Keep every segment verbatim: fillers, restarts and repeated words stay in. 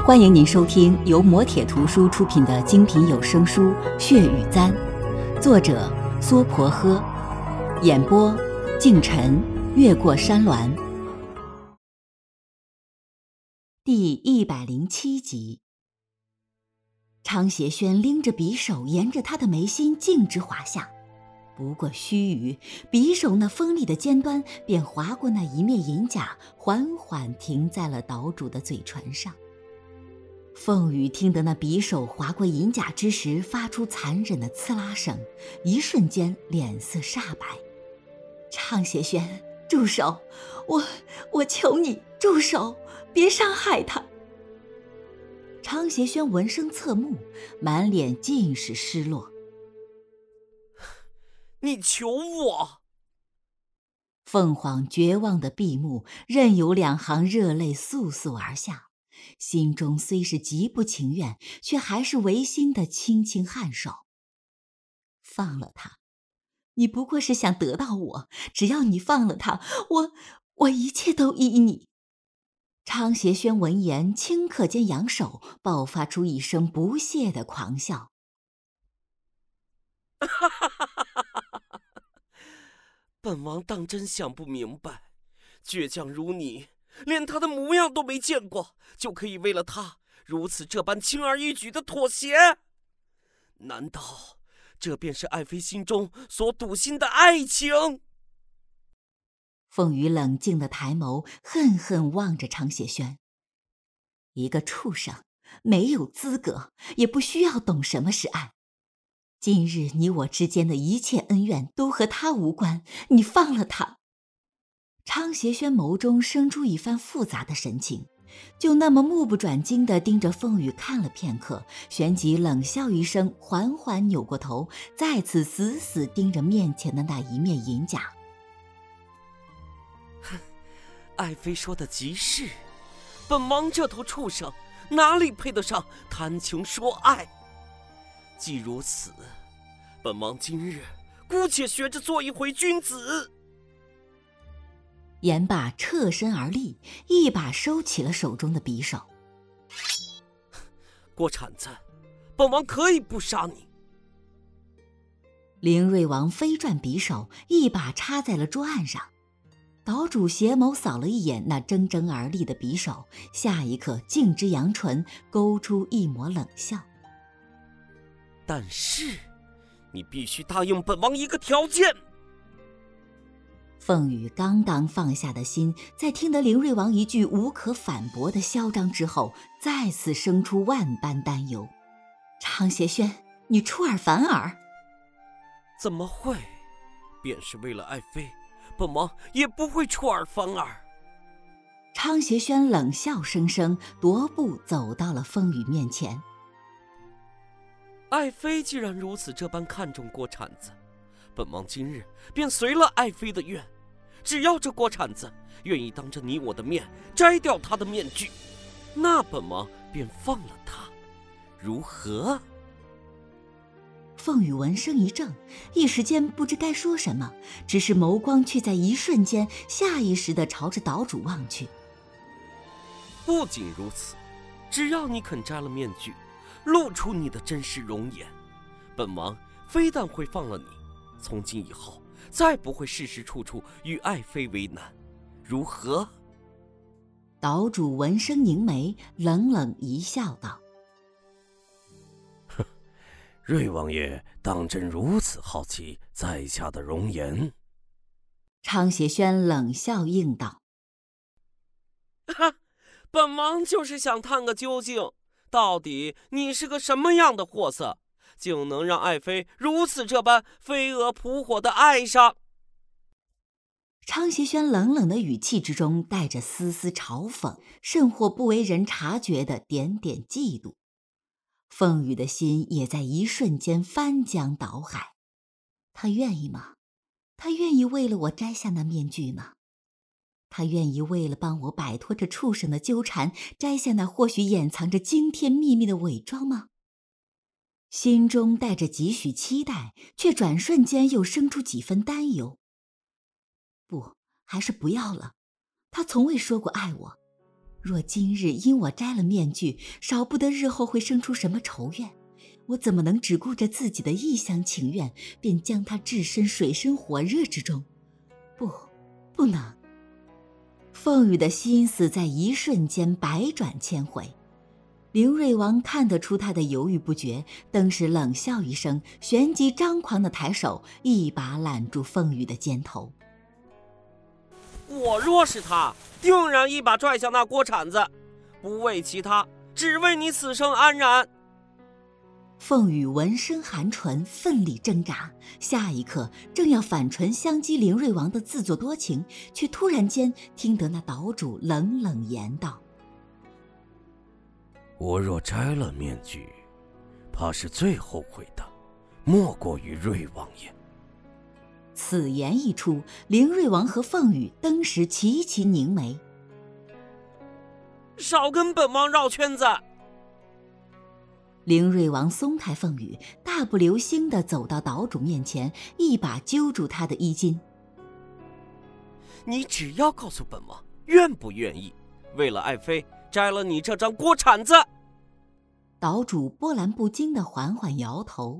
欢迎您收听由磨铁图书出品的精品有声书《血与簪》，作者苏婆诃，演播敬晨，越过山峦。第一百零七集。昌协轩拎着匕首，沿着他的眉心径直划下，不过须臾，匕首那锋利的尖端便划过那一面银甲，缓缓停在了岛主的嘴唇上。凤羽听得那匕首划过银甲之时发出残忍的刺啦声，一瞬间脸色煞白。昌协轩，住手！我我求你住手，别伤害他。昌协轩闻声侧目，满脸尽是失落。 你求我！ 凤凰绝望的闭目，任由两行热泪簌簌而下，心中虽是极不情愿，却还是违心的轻轻颔首。放了他，你不过是想得到我，只要你放了他，我我一切都依你。昌协轩闻言，顷刻间扬手，爆发出一声不屑的狂笑。 本王当真想不明白，倔强如你，连他的模样都没见过，就可以为了他如此这般轻而易举的妥协？难道这便是爱妃心中所笃信的爱情？ 凤羽冷静的抬眸，恨恨望着昌协轩。一个畜生，没有资格，也不需要懂什么是爱。今日你我之间的一切恩怨都和他无关，你放了他。昌协轩眸中生出一番复杂的神情，就那么目不转睛地盯着凤羽看了片刻，旋即冷笑一声，缓缓扭过头，再次死死盯着面前的那一面银甲。 哼，爱妃说的极是，本王这头畜生哪里配得上谈情说爱？既如此，本王今日姑且学着做一回君子。 言罢，侧身而立，一把收起了手中的匕首。 郭铲子，本王可以不杀你。 凌瑞王飞转匕首，一把插在了桌案上。岛主斜眸扫了一眼那铮铮而立的匕首，下一刻径直扬唇，勾出一抹冷笑。 但是你必须答应本王一个条件。 凤羽刚刚放下的心，在听得凌瑞王一句无可反驳的嚣张之后，再次生出万般担忧。昌协轩，你出尔反尔。 怎么会？便是为了爱妃，本王也不会出尔反尔。 昌协轩冷笑声声，踱步走到了凤羽面前。 爱妃既然如此这般看重郭铲子，本王今日便随了爱妃的愿，只要这郭铲子愿意当着你我的面摘掉他的面具，那本王便放了他，如何？ 凤羽闻声一怔，一时间不知该说什么，只是眸光却在一瞬间下意识地朝着岛主望去。 不仅如此，只要你肯摘了面具，露出你的真实容颜，本王非但会放了你，从今以后再不会事事处处与爱妃为难，如何？ 岛主闻声凝眉，冷冷一笑道： 哼，瑞王爷当真如此好奇在下的容颜？ 昌协轩冷笑应道： 哈，本王就是想探个究竟，到底你是个什么样的货色，竟能让爱妃如此这般飞蛾扑火的爱上？ 昌协轩冷冷的语气之中带着丝丝嘲讽，甚或不为人察觉的点点嫉妒。凤羽的心也在一瞬间翻江倒海。他愿意吗？他愿意为了我摘下那面具吗？他愿意为了帮我摆脱这畜生的纠缠，摘下那或许掩藏着惊天秘密的伪装吗？心中带着几许期待，却转瞬间又生出几分担忧。不，还是不要了。他从未说过爱我， 若今日因我摘了面具，少不得日后会生出什么仇怨。我怎么能只顾着自己的一厢情愿，便将他置身水深火热之中？不，不能。凤羽的心思在一瞬间百转千回。凌瑞王看得出他的犹豫不决，登时冷笑一声，旋即张狂地抬手，一把揽住凤羽的肩头。 我若是他，定然一把拽下那锅铲子，不为其他，只为你此生安然。 凤羽闻声含唇，奋力挣扎，下一刻正要反唇相击凌瑞王的自作多情，却突然间听得那岛主冷冷言道： 我若摘了面具，怕是最后悔的莫过于瑞王爷。 此言一出，凌瑞王和凤羽登时齐齐凝眉。 少跟本王绕圈子！ 凌瑞王松开凤羽，大步流星地走到岛主面前，一把揪住他的衣襟。 你只要告诉本王愿不愿意，为了爱妃摘了你这张锅铲子。 岛主波澜不惊地缓缓摇头。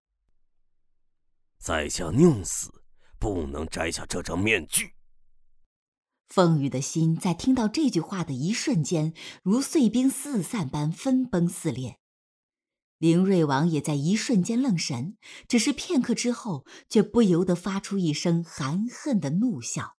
在下宁死不能摘下这张面具。 凤羽的心在听到这句话的一瞬间，如碎冰四散般分崩撕裂。凌瑞王也在一瞬间愣神，只是片刻之后，却不由得发出一声含恨的怒笑。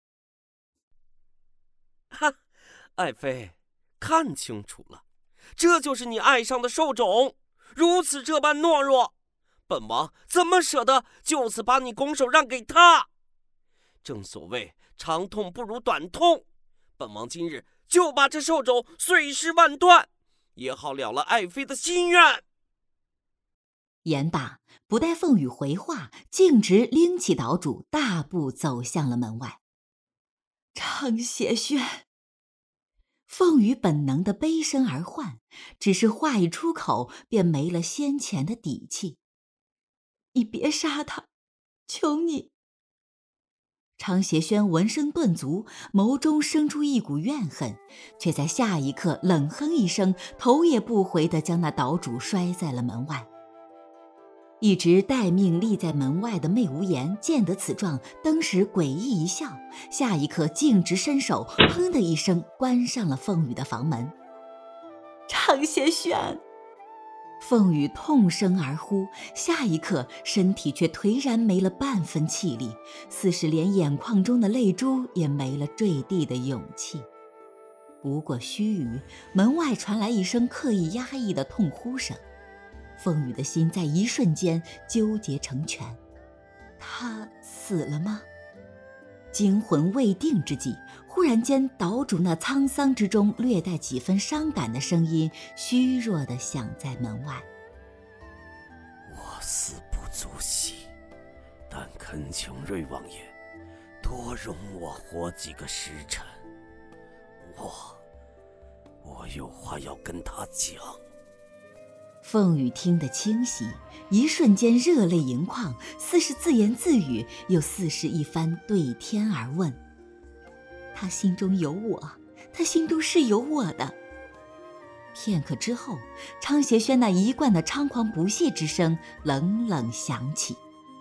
哈，爱妃，看清楚了，这就是你爱上的兽种，如此这般懦弱，本王怎么舍得就此把你拱手让给他？正所谓长痛不如短痛，本王今日就把这兽种碎尸万段，也好了了爱妃的心愿。 言罢，不待凤羽回话，径直拎起岛主，大步走向了门外。常协轩，凤羽本能的悲声而唤，只是话一出口，便没了先前的底气。你别杀他，求你！常协轩闻声顿足，眸中生出一股怨恨，却在下一刻冷哼一声，头也不回地将那岛主摔在了门外。一直待命立在门外的媚无言见得此状，登时诡异一笑，下一刻径直伸手，砰的一声关上了凤羽的房门。常协轩！凤羽痛声而呼，下一刻身体却颓然没了半分气力，似是连眼眶中的泪珠也没了坠地的勇气。不过须臾，门外传来一声刻意压抑的痛呼声。凤羽的心在一瞬间纠结成拳，他死了吗？惊魂未定之际，忽然间岛主那沧桑之中略带几分伤感的声音虚弱地响在门外。 我死不足惜，但恳请瑞王爷多容我活几个时辰，我我有话要跟他讲。 凤羽听得清晰，一瞬间热泪盈眶，似是自言自语，又似是一番对天而问。他心中有我，他心中是有我的。片刻之后，昌协轩那一贯的猖狂不屑之声冷冷响起。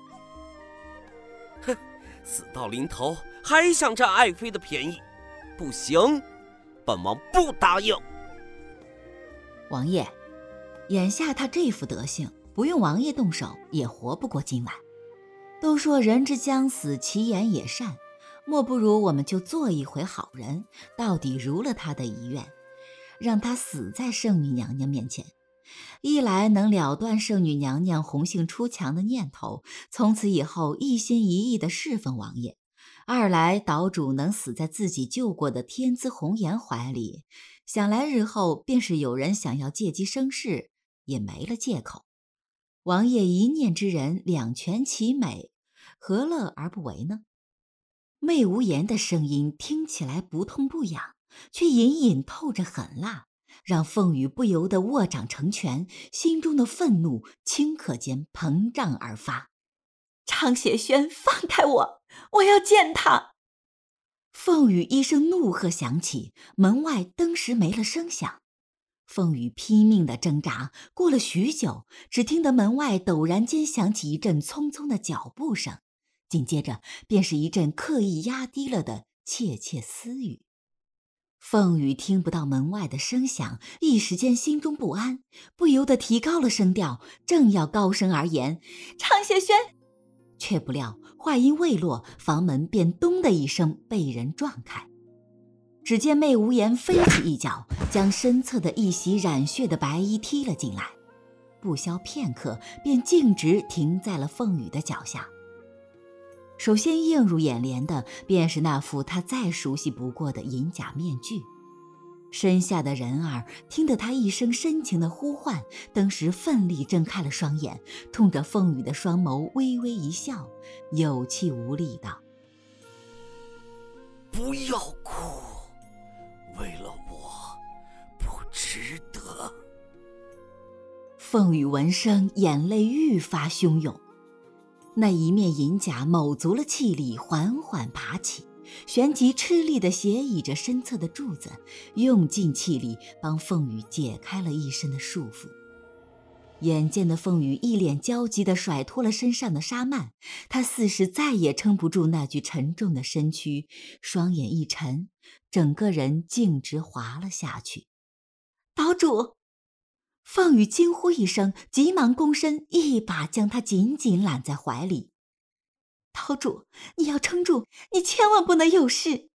哼，死到临头还想占爱妃的便宜，不行，本王不答应。 王爷，眼下他这副德行，不用王爷动手也活不过今晚。都说人之将死，其言也善，莫不如我们就做一回好人，到底如了他的遗愿，让他死在圣女娘娘面前。一来能了断圣女娘娘红杏出墙的念头，从此以后一心一意地侍奉王爷；二来岛主能死在自己救过的天资红颜怀里，想来日后便是有人想要借机生事，也没了借口。王爷一念之人，两全其美，何乐而不为呢？媚无言的声音听起来不痛不痒，却隐隐透着狠辣，让凤羽不由得握掌成拳，心中的愤怒顷刻间膨胀而发。常协轩，放开我，我要见他！ 凤羽一声怒喝响起，门外登时没了声响。凤羽拼命地挣扎，过了许久，只听得门外陡然间响起一阵匆匆的脚步声，紧接着便是一阵刻意压低了的窃窃私语。凤羽听不到门外的声响，一时间心中不安，不由得提高了声调，正要高声而言：“常学轩！”却不料话音未落，房门便咚的一声被人撞开。只见媚无言飞起一脚，将身侧的一袭染血的白衣踢了进来，不消片刻，便径直停在了凤羽的脚下。首先映入眼帘的便是那副他再熟悉不过的银甲面具。身下的人儿听得他一声深情的呼唤，登时奋力睁开了双眼，冲着凤羽的双眸微微一笑，有气无力道：“ 不要哭，为了我，不值得。” 凤羽闻声，眼泪愈发汹涌。那一面银甲卯足了气力，缓缓爬起，旋即吃力地斜倚着身侧的柱子，用尽气力帮凤羽解开了一身的束缚。眼见的凤羽一脸焦急地甩脱了身上的纱幔，她似是再也撑不住那具沉重的身躯，双眼一沉，整个人径直滑了下去。岛主！凤羽惊呼一声，急忙躬身，一把将他紧紧揽在怀里。岛主，你要撑住，你千万不能有事。